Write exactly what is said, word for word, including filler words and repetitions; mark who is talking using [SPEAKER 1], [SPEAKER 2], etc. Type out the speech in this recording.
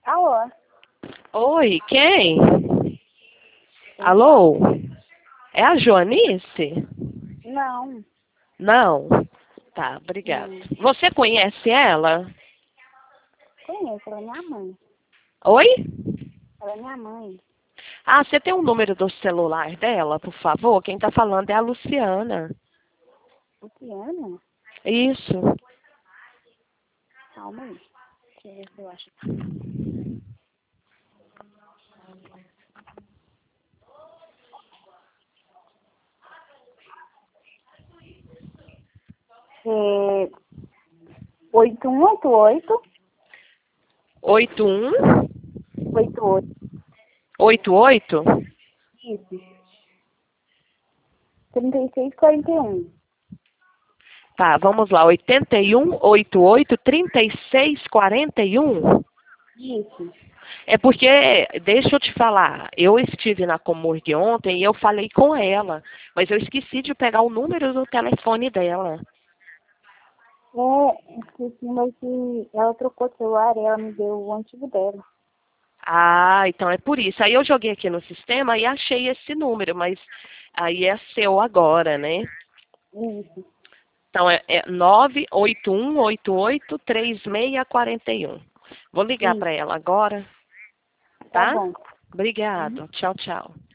[SPEAKER 1] Alô?
[SPEAKER 2] Oi, quem? Alô? É a Joanice?
[SPEAKER 1] Não.
[SPEAKER 2] Não? Tá, obrigada.
[SPEAKER 1] Hum.
[SPEAKER 2] Você conhece ela?
[SPEAKER 1] Conheço, ela é minha mãe.
[SPEAKER 2] Oi?
[SPEAKER 1] Ela é minha mãe.
[SPEAKER 2] Ah, você tem o número do celular dela, por favor? Quem tá falando é a Luciana.
[SPEAKER 1] Luciana?
[SPEAKER 2] Isso.
[SPEAKER 1] Calma aí. Deixa eu ver se eu acho. É... oito um oito oito.
[SPEAKER 2] Oito um
[SPEAKER 1] oito oito.
[SPEAKER 2] oito oito.
[SPEAKER 1] Isso. trinta e seis quarenta e um.
[SPEAKER 2] Tá, vamos lá. oitenta e um, oitenta e oito, trinta e seis, quarenta e um.
[SPEAKER 1] Isso.
[SPEAKER 2] É porque, deixa eu te falar, eu estive na Comurg ontem e eu falei com ela, mas eu esqueci de pegar o número do telefone dela.
[SPEAKER 1] É, esqueci, mas que ela trocou de celular e ela me deu o antigo dela.
[SPEAKER 2] Ah, então é por isso. Aí eu joguei aqui no sistema e achei esse número, mas aí é seu agora, né?
[SPEAKER 1] Isso.
[SPEAKER 2] Então é, é nove oito um oito oito três seis quatro um. Vou ligar
[SPEAKER 1] Isso.
[SPEAKER 2] para ela agora,
[SPEAKER 1] Tá
[SPEAKER 2] tá?
[SPEAKER 1] bom. Uhum.
[SPEAKER 2] Obrigado. Tchau, tchau.